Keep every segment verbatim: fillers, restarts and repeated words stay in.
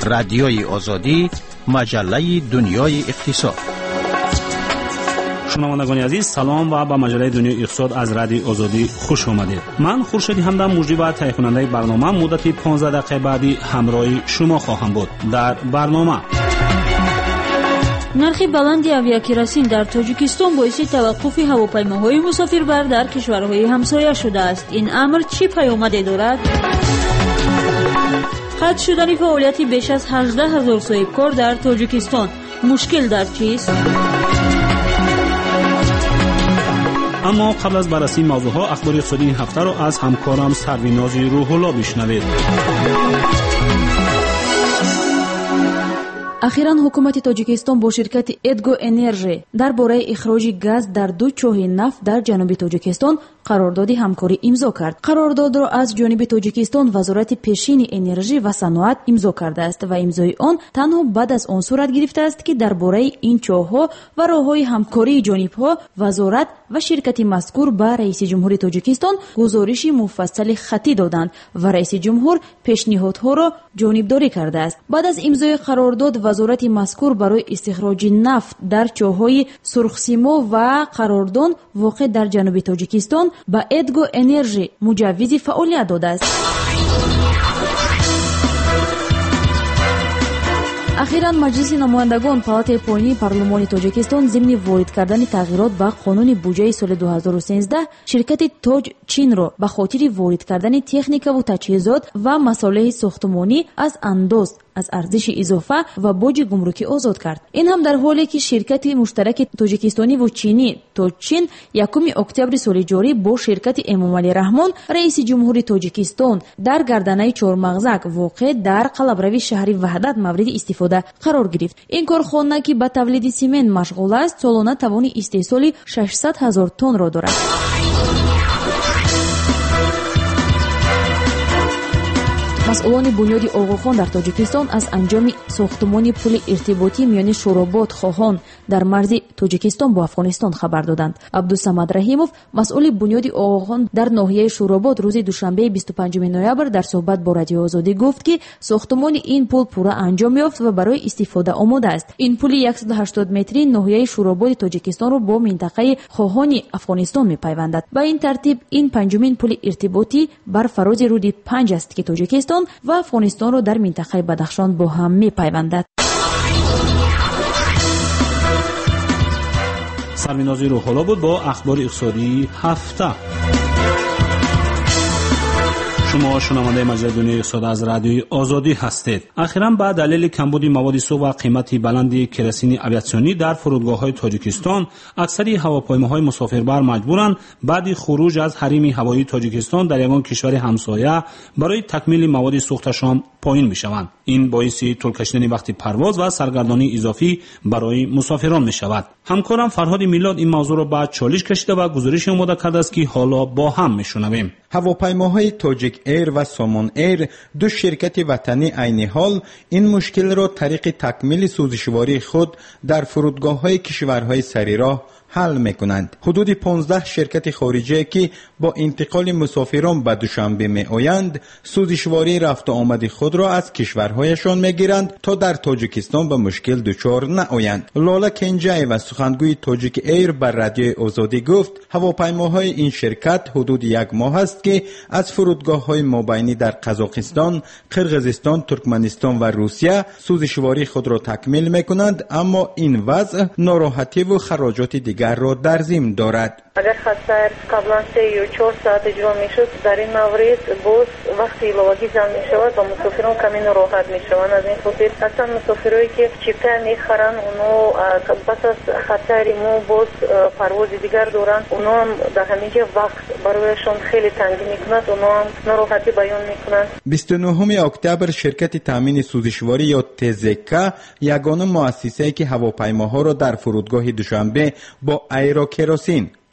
رادیوی آزادی، مجله دنیای اقتصاد. شنوندگان عزیز سلام و به مجله دنیای اقتصاد از رادیو آزادی خوش آمدید. من خورشید همدم مجری و تهیه کننده برنامه مدت پانزده دقیقه بعدی همراه شما خواهم بود. در برنامه нархи баланди авиакеросин дар Тоҷикистон боиси таваққуфи ҳавопаймоҳои мусофирбар дар кишварҳои ҳамсоя шудааст. ин амр чӣ паёмаде дорад? қатъ шудани фаъолияти беш аз ҳаждаҳ ҳазор соҳибкор дар Тоҷикистон мушкил дар чист? аммо қабл аз баррасии мавзӯъҳо ахбори иқтисодии ҳафтаро аз ҳамкорам Сарвинози Рӯҳулло бишнавед. ахиран ҳукумати Тоҷикистон бо ширкати Эдго Энержи дар бораи ихроҷи газ дар ду чоҳи нафт дар ҷануби Тоҷикистон қарордоди ҳамкорӣ имзо кард. қарордодро аз ҷониби Тоҷикистон вазорати пешини энержӣ ва саноат имзо кардааст ва имзои он танҳо баъд аз он сурат гирифтааст, ки дар бораи ин чоҳҳо ва роҳҳои ҳамкории ҷонибҳо вазорат ва ширкати мазкур ба раиси ҷумҳури Тоҷикистон гузориши муфассали хатӣ доданд ва раиси ҷумҳур пешниҳодҳоро ҷонибдорӣ кардааст. баъд аз имзои қарордод вазорати мазкур барои истихроҷи нафт дар чоҳҳои Сурхсимо ва Қарордон воқеъ дар ҷануби Тоҷикистон ба Эдго Энержи муҷаввизи фаъолият додааст. ахиран маҷлиси намояндагон палатаи поинии парлумони Тоҷикистон зимни ворид кардани тағйирот ба қонуни буҷаи соли дуҳазору сенздаҳ ширкати Тоҷ Чинро ба хотири ворид кардани техникаву таҷҳизот ва масолеҳи сохтумонӣ аз андоз аз арзиши изофа ва боҷи гумрукӣ озод кард. ин ҳам дар ҳоле ки ширкати муштараки тоҷикистониву чинӣ Тоҷчин якуми октябри соли ҷорӣ бо ширкати Эмомалӣ Раҳмон раиси ҷумҳури Тоҷикистон дар гарданаи Чормағзак воқеъ дар қалабрави шаҳри Ваҳдат мавриди истифода қарор гирифт. ин корхона ки ба тавлиди симент машғул аст, солона тавони истеҳсоли шашсад ҳазор тоннро дорад. масъулони бунёди оғохон дар Тоҷикистон аз анҷоми сохтумони пули иртиботӣ миёни Шуробод Хоҳон дар марзи Тоҷикистон бо Афғонистон хабар доданд. Абдусамад Раҳимов, масъули бунёди оғохон дар ноҳияи Шуробод, рӯзи душанбеи бисту панҷуми ноябр дар суҳбат бо Радиои Озодӣ гуфт, ки сохтумони ин пул пурра анҷом ёфт ва барои истифода омода аст. ин пули яксаду ҳаштод метри ноҳияи Шурободи Тоҷикистонро бо минтақаи Хоҳони Афғонистон мепайвандад. ба ин тартиб ин панҷумин пули иртиботӣ бар фарози руди панҷ аст, ки Тоҷикистон ва Афғонистонро дар минтақаи Бадахшон бо ҳам мепайвандад. Сарвинози Рӯҳулло буд бо ахбори иқтисодии ҳафта. шумо шунавандаи маҷлаи дунёи иқтисод аз радиои озодӣ ҳастед. ахиран ба далели камбуди маводи суғ ва қимати баланди керосини авиатсионӣ дар фурудгоҳҳои Тоҷикистон аксари ҳавопаймоҳои мусофирбар маҷбуранд баъди хуруҷ аз ҳарими ҳавоии Тоҷикистон дар ягон кишвари ҳамсоя барои такмили маводи сӯхташон поин мешаванд. ин боиси тӯл кашидани вақти парвоз ва саргардонии изофӣ барои мусофирон мешавад. ҳамкорам Фарҳоди Миллод ин мавзӯъро ба чолиш кашида ва гузориши омода кардааст, ки ҳоло бо ҳам мешунавем. ҳавопаймоҳои Тоҷик Эйр ва Сомон Эйр, ду ширкати ватанӣ айни ҳол ин мушкилро тариқи такмили сӯзишвории худ дар фурудгоҳҳои кишварҳои сарироҳ حل میکنند. حدود پانزده شرکت خارجی که با انتقال مسافران به دوشنبه می آیند سوزشواری رفت و آمد خود را از کشورهایشان میگیرند تا در تاجیکستان به مشکل دچار نآیند. لاله کنجای و سخنگوی تاجیک ایر بر رادیوی آزادی گفت هواپیماهای این شرکت حدود یک ماه است که از فرودگاه‌های مابینی در قزاقستان، قرقیزستان، ترکمنستان و روسیه سوزشواری خود را تکمیل میکنند، اما این وضع ناراحتی و خراجات دیگر را در ضمن دارد. اگر خطر قبلا سه یا چهار ساعت اجرا میشد در این مورد باز وقتی ایلاوگی زن میشود و مسافران کمی ناراحت میشوند. از این خاطر اصلا مسافرایی که چیپتر میخرن اونو پس از خطر مو باز پرواز دیگر دارن، اونو هم در همینجا وقت برایشان خیلی تنگی میکند، اونو هم ناراحتی بیان میکنند. بیست و نهم اکتبر شرکت تامین سوزشواری یا تزکا یگانه مؤسسه‌ای که هواپیماها را در فرودگاه دوشنبه با ایروکروسین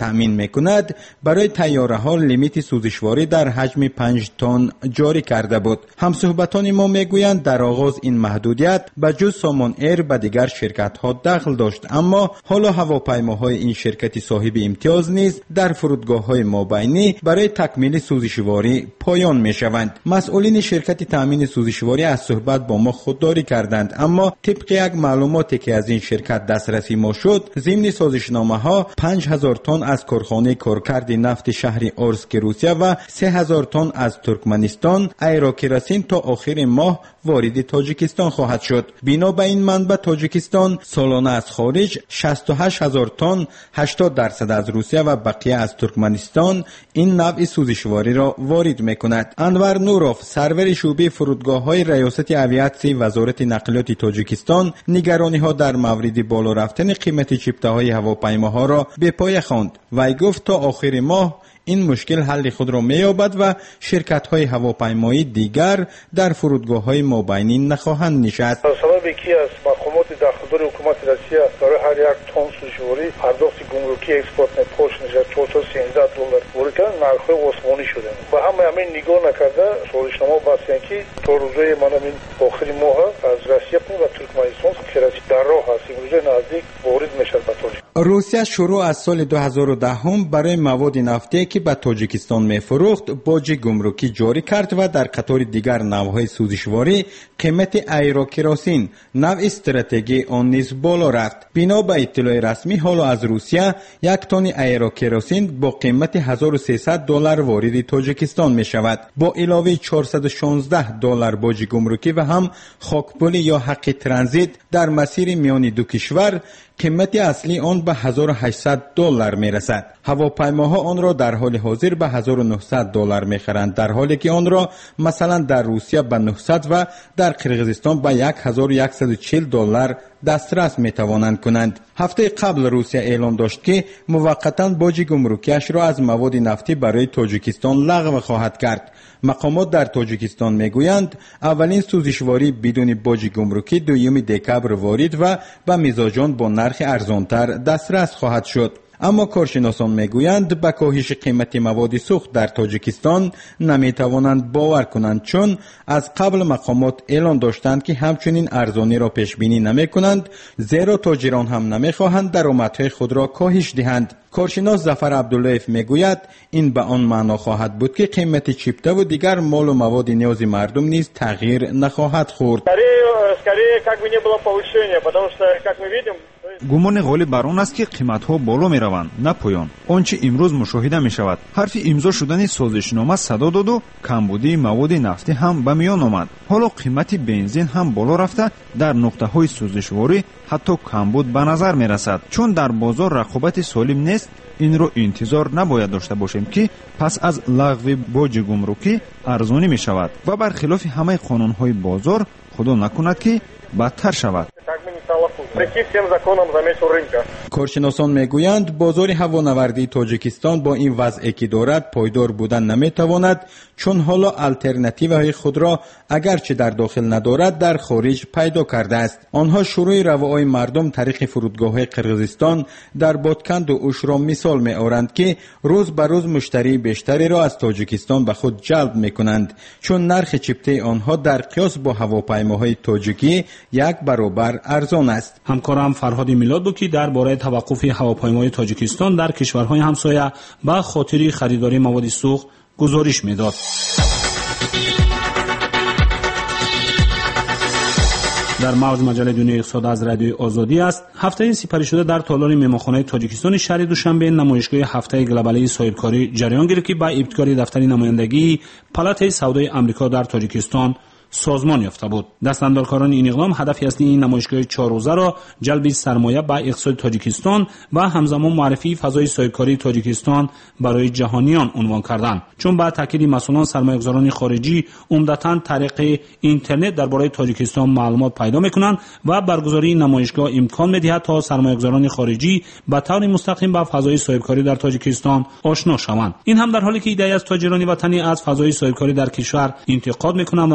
تأمین میکند برای طیاره‌ها لیمیت سوزشواری در حجم پنج تن جاری کرده بود. همصحبتان ما میگویند در آغاز این محدودیت به جز سامان ایر به دیگر شرکت‌ها دخل داشت، اما حالا هواپیماهای این شرکت صاحب امتیاز نیز در فرودگاه‌های مابینی برای تکمیل سوزشواری پایان می‌شوند. مسئولین شرکت تأمین سوزشواری از صحبت با ما خودداری کردند، اما طبق یک معلوماتی که از این شرکت دسترسی ما شد، ضمن سازشنامه‌ها پنج هزار تن از کارخانه کارکرد نفت شهر اورسک روسیه و سه هزار تن از ترکمنستان ایروکراسین تا آخر ماه وارد تاجیکستان خواهد شد. بنا به این منبع تاجیکستان سالانه از خارج شصت و هشت هزار تن هشتاد درصد از روسیه و بقیه از ترکمنستان این نوع سوزشواری را وارد میکند. انور نوروف سرور شعبه فرودگاه‌های ریاست اویاسیون وزارت نقلیات تاجیکستان نگرانی‌ها در مورد بالا رفتن قیمت چیپته‌های هواپیماها را به پای خواند. وی گفت تا آخر ماه این مشکل حل خود را می‌یابد و شرکت‌های هواپیمایی دیگر در فرودگاه‌های مابینی نخواهند نشست. سبب کی است مقامات داخلی حکومت روسیه برای هر یک تن سوزشواری پرداخت گمرکی اکسپورت پوش نشه چهارصد و سیزده دلار ورکن نرخ عثمانی شده. با همه همین نگاه نکرده سازشنامه باسیان کی تا روزهای من این آخر ماه از روسیه و ترکمنستان کراسی در راه است. روز نزدیک وارد میشه به تاجیک. روسیه شروع از سال دو هزار و ده برای مواد نفتی که به تاجیکستان می‌فروخت باج گمرکی جاری کرد و در قطار دیگر نوع‌های سوزشواری قیمت ایروکراسین نوع استراتژی آن نیز بالا رفت. بنا به اطلاع رسمی حالا از روسیه یک تن ایروکراسین با قیمت هزار و سیصد دلار وارد تاجیکستان می شود. با علاوه چهارصد و شانزده دلار باج گمرکی و هم خاکپولی یا حق ترانزیت در مسیر میان دو کشور قیمت اصلی آن به هزار و هشتصد دلار می رسد. هواپیماها آن را در حال حاضر به هزار و نهصد دلار می خرند، در حالی که آن را مثلا در روسیه به نهصد و در قرقیزستان به هزار و صد و چهل دلار دسترس می توانند کنند. هفته قبل روسیه اعلام داشت که موقتا باج گمرکیش را از مواد نفتی برای تاجیکستان لغو خواهد کرد. مقامات در تاجیکستان میگویند اولین سوزشواری بدون باج گمرکی دوم دکبر وارد و به مزاجان با نرخ ارزانتر دسترس خواهد شد. اما کارشناسان میگویند به کاهش قیمت مواد سوخت در تاجیکستان نمیتوانند باور کنند، چون از قبل مقامات اعلان داشتند که همچنین ارزانی را پیش بینی نمیکنند، زیرا تاجران هم نمیخواهند درآمدهای خود را کاهش دهند. کارشناس ظفر عبداللهیف میگوید این به آن معنا خواهد بود که قیمت چیپته و دیگر مال و مواد نیاز مردم نیز تغییر نخواهد خورد. گمان غالب بر آن است که قیمت‌ها بالا می‌روند، نه پایان. آنچه امروز مشاهده می‌شود، حرف امضا شدن سازشنامه صدا داد و کمبودی مواد نفتی هم به میان آمد. حالا قیمت بنزین هم بالا رفته، در نقطه‌های سوزشواری حتی کمبود به نظر می‌رسد. چون در بازار رقابت سالم نیست، این رو انتظار نباید داشته باشیم که پس از لغو باج گمرکی ارزانی می‌شود و برخلاف همه قانون‌های بازار خدا نکند که بدتر شود. کارشناسان میگویند بازار هوانوردی تاجیکستان با این وضعی که دارد پایدار بودن نمیتواند، چون حالا الटरनेटिवهای خود را اگرچه در داخل ندارد در خارج پیدا کرده است. آنها شروع روای مردم طریق فرودگاه‌های قرقیزستان در بادکند و اوش را مثال می‌آورند که روز به روز مشتری بیشتری را از تاجیکستان به خود جلب می‌کنند، چون نرخ چیپته آنها در قیاس با هواپیماهای تاجیکی یک برابر ارزان است. همکارم فرهاد میلاد بود که درباره توقف هواپیمای تاجیکستان در کشورهای همسایه به خاطر خریداری مواد سوخت گزارش میداد. در موج مجله دنیای اقتصاد از رادیوی آزادی است. هفته سپری شده در تالار مهمانخانه تاجیکستان شهر دوشنبه نمایشگاه هفته گلوبالی صاحبکاری جریان گرفت که با ابتکاری دفتر نمایندگی پالات سودای آمریکا در تاجیکستان سازمان یافته بود. دستاندارکاران این اقدام هدف اصلی این نمایشگاه چهار روزه را جلب سرمایه به اقتصاد تاجیکستان و همزمان معرفی فضای صاحبکاری تاجیکستان برای جهانیان عنوان کردند، چون با تاکید مسئولان سرمایه‌گذاران خارجی عمدتاً طریق اینترنت درباره تاجیکستان معلومات پیدا می‌کنند و برگزاری نمایشگاه امکان می‌دهد تا سرمایه‌گذاران خارجی به طور مستقیم با فضای صاحبکاری در تاجیکستان آشنا شوند. این هم در حالی که ایده از تاجران وطنی از فضای صاحبکاری در کشور انتقاد می‌کنند و می‌گویند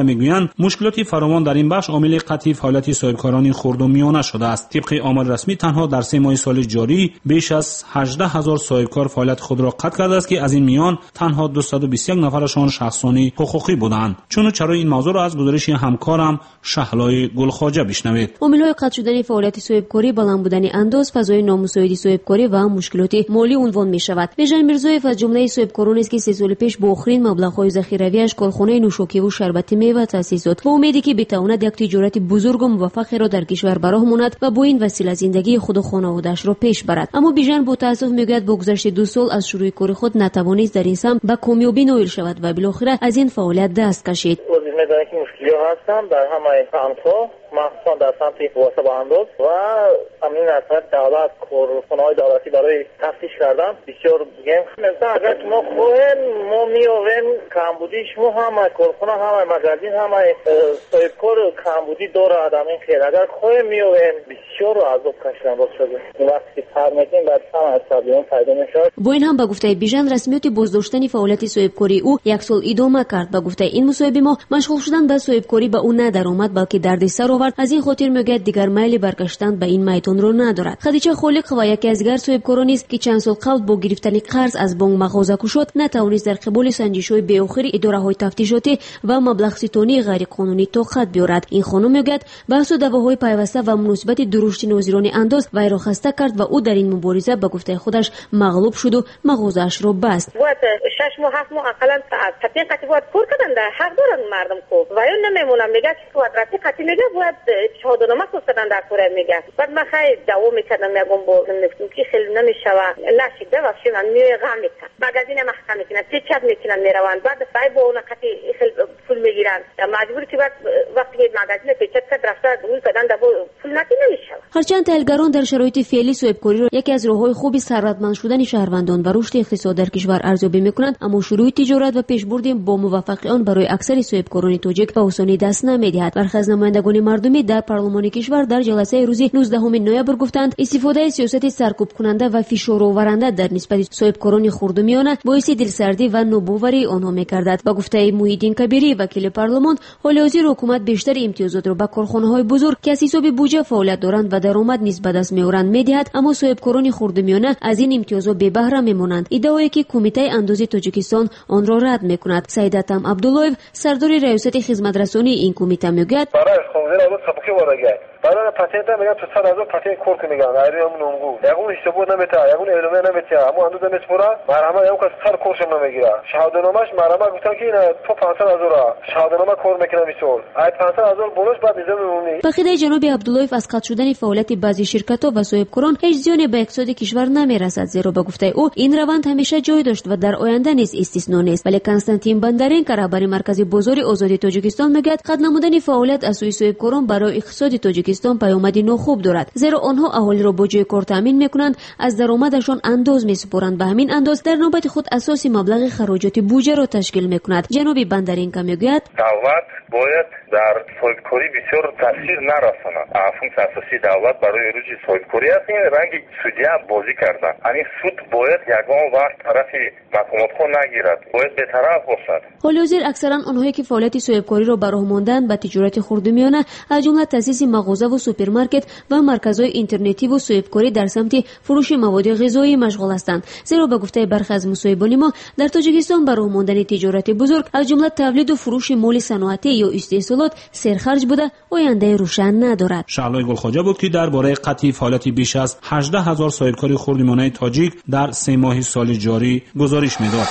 میگویند مشکلات فراوان در این بخش عامل قطعی فعالیت صاحبکاران خرد و میانه شده است. طبق آمار رسمی تنها در سه ماه سال جاری بیش از هجده هزار صاحبکار فعالیت خود را قطع کرده است که از این میان تنها دویست و بیست و یک نفرشان شخصانی حقوقی بودند. چون چرای این موضوع را از گزارش همکارم شهلای گلخواجه بشنوید. عامل‌های قطع شدن فعالیت صاحبکاری بلند بودن انداز، فضای نامساعد صاحبکاری و مشکلات مالی عنوان می‌شود. بیژن میرزایف از جمله صاحبکاران است که سه سال پیش با آخرین مبلغ‌های ذخیروی‌اش کارخانه نوشاکی و شربت میوه تأسیس کرد. با امیدی که بتواند یک تجارت بزرگ و موفق را در کشور براه ماند و با این وسیله زندگی خود و خانواده‌اش را پیش برد. اما بیژن با تأسف میگوید با گذشت دو سال از شروع کار خود نتوانست در این سمت به کامیابی نائل شود و بالاخره از این فعالیت دست کشید. میدانید که مشکلی هستم در همه سمت‌ها، مخصوصا در سمت واسه با انداز و همین از طرف دولت کارخانه‌های دولتی برای تفتیش کردم. بسیار بگیم مثلا اگر ما خواهیم ما می‌آوریم کمبودیش ما همه کارخانه همه مغازین همه صاحبکار کمبودی داره آدم این خیر اگر خواهیم می‌آوریم بسیار عذاب کشیدن باز شده. وقتی کار می‌کنیم بعد هم از تبلیغ پیدا می‌شه. با این هم به گفته بیژن رسمیت بازداشتن فعالیت صاحبکاری او یک سال ادامه کرد. به گفته این مصاحبه ما مشغول شدن به صاحبکاری به او ندارآمد بلکه دردسر آورد. از این خاطر میگوید دیگر میل برگشتن به این میدان را ندارد. خدیجه خالق و یکی از دیگر صاحبکاران است که چند سال قبل با گرفتن قرض از بانک مغازه کشید نتوانست در قبال سنجش‌های بی‌آخر اداره‌های تفتیشاتی و مبلغ ستانی غیر قانونی طاقت بیاورد. این خانم میگوید بحث و دعواهای پیوسته و مناسبت درشت ناظران انداز وی را خسته کرد و او در این مبارزه به گفته خودش مغلوب شد و مغازه‌اش را بست. وقت شش ماه هفت ماه اقلا تپین قطعی باید پر کردن در حق دارن مردم کو و یا نمیمونم میگه که قدرتی قطعی میگه باید شهادتنامه فرستادن در کوره میگه بعد من خیلی دعوا میکردم میگم با نفتم که خیلی نمیشوه لشیده واسه من میگه غم میکنن مغازین محکمه میکنن چه چت میکنن میروند بعد فای با اون قطعی خیلی پول میگیرن مجبوری که بعد وقتی مغازین پیچت کرد رفته اون کردن در پول نتی نمیشه. هرچند تحلیلگران در شرایط فعلی صاحبکاری را یکی از راههای خوبی ثروتمند شدن شهروندان و رشد اقتصاد در کشور ارزیابی میکنند اما شروع تجارت و پیشبرد با موفقی آن برای اکثر صاحبکاران تاجیک به آسانی دست نمیدهد. برخی از نمایندگان مردمی در پارلمان کشور در جلسه روز نوزدهم نوامبر گفتند استفاده سیاست سرکوب کننده و فشار آورنده در نسبت صاحبکاران خرد و میانه باعث دلسردی و نوباوری آنها میگردد. با گفته محیدین کبیری وکیل پارلمان حال حاضر حکومت بیشتر امتیازات را به کارخانه‌های بزرگ که از حساب بودجه فعالیت دارند و درآمد نیز به دست میآورند میدهد اما صاحبکاران خرد و میانه از این امتیازات بی بهره میمانند. ادعایی که کمیته اندازه تاجیکستان آن را رد میکند. سیداتم عبداللهیف سردار ریاست خدمت رسانی این کمیته میگوید برای خونزین اول سبکی وارگه برای پاتنت میگن تو صد هزار پاتنت کورت میگن ایران نونگو یگون اشتباه نمیته یگون علمه نمیته اما اندوز نمیسپره مرحمه یگون که سر کورش نمیگیره شهادتنامه‌اش مرحمه گفتن که این تو پانصد هزار شهادتنامه کور میکنه میسول ای پانصد هزار بونوس بعد میذاره میمونی. بخیده جناب عبداللهیف از قطع شدن فعالیت بعضی شرکت‌ها و صاحبکاران هیچ زیانی به اقتصاد کشور نمیرسد زیرا به گفته او این روند همیشه جای داشت و در آینده نیز استثنا نیست. ولی کنستانتین بندرین که رهبر مرکز بازار آزادی تاجیکستان میگوید قطع نمودن فعالیت از سوی صاحبکاران برای اقتصاد تاجیکستان پیامدی خوب دارد زیرا آنها اهالی را با جای کار تامین میکنند از درآمدشان انداز میسپارند به همین انداز در نوبت خود اساسی مبلغ خراجات بودجه را تشکیل میکند. جناب بندرین که میگوید دولت باید در صاحبکاری بسیار تاثیر نرساند. فونکس اساسی دولت برای رشد صاحبکاری است این رنگ سودیه بازی کردن. یعنی سود باید یگان وقت طرف مقامات خود نگیرد باید بی‌طرف باشد. حال حاضر اکثرا آنهایی که فعالیت صاحبکاری را براه ماندند به تجارت خرد و میانه از جمله تاسیس مغازه و سوپرمارکت و مرکزهای اینترنتی و صاحبکاری در سمت فروش مواد غذایی مشغول هستند زیرا به گفته برخی از مصاحبان ما در تاجیکستان برای ماندن تجارت بزرگ از جمله تولید و فروش مال صنعتی یا استحصالات سرخرج بوده آینده روشن ندارد. شعلای گلخواجه بود که درباره قطعی فعالیت بیش از هجده هزار صاحبکار خرد و میانه تاجیک در سه ماه سال جاری گزارش میداد.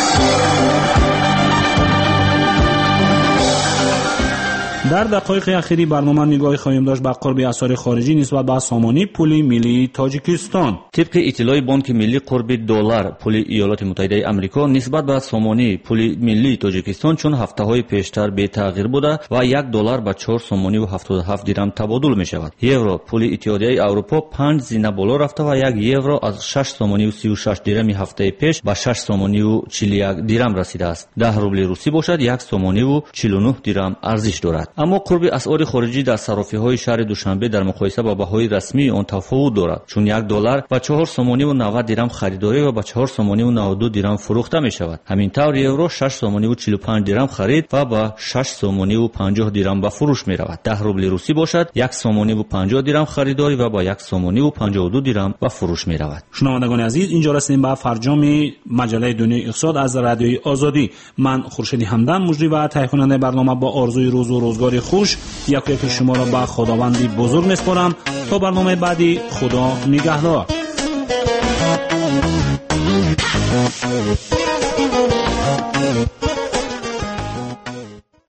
در دقایق اخیری برنامه نگاهی خواهیم داشت به قرب اثار خارجی نسبت به سامانی پول ملی تاجیکستان. طبق اطلاع بانک ملی قرب دلار پول ایالات متحده آمریکا نسبت به سامانی پول ملی تاجیکستان چون هفته‌های پیشتر بی تغییر بوده و یک دلار به چهار سامانی و هفتاد و هفت درم تبادل می شود. یورو پول اتحادیه اروپا پنج زینه بالا رفته و یک یورو از شش سامانی و سی و شش درم هفته پیش به شش سامانی و چهل و یک درم رسیده است. ده روبل روسی باشد یک سامانی و چهل و نه درم ارزش دارد. аммо қурби асъори хориҷӣ дар сарофиҳои шаҳри душанбе дар муқоиса ба баҳои расмии он тафовут дорад, чун як доллар ба чаҳор сомониву навад дирам харидорӣ ва ба чаҳор сомониву наваду ду дирам фурӯхта мешавад. ҳамин тавр евро шаш сомониву чилу панҷ дирам харид ва ба шаш сомониву панҷоҳ дирам ба фурӯш меравад. даҳ рубли русӣ бошад як сомониву панҷоҳ дирам харидорӣ ва ба як сомониву панҷоҳу ду дирам ба фурӯш меравад. шунавандагони азиз, инҷо расидем ба фарҷоми маҷаллаи дунёи иқтисод аз радиои озодӣ. ман хуршиди ҳамдан муҷрӣ ва таҳиякунандаи барнома با آرزوی روز و روزگاری خوش یک یک شما را به خداوندی بزرگ میسپارم. تا برنامه بعدی، خدا نگهدار.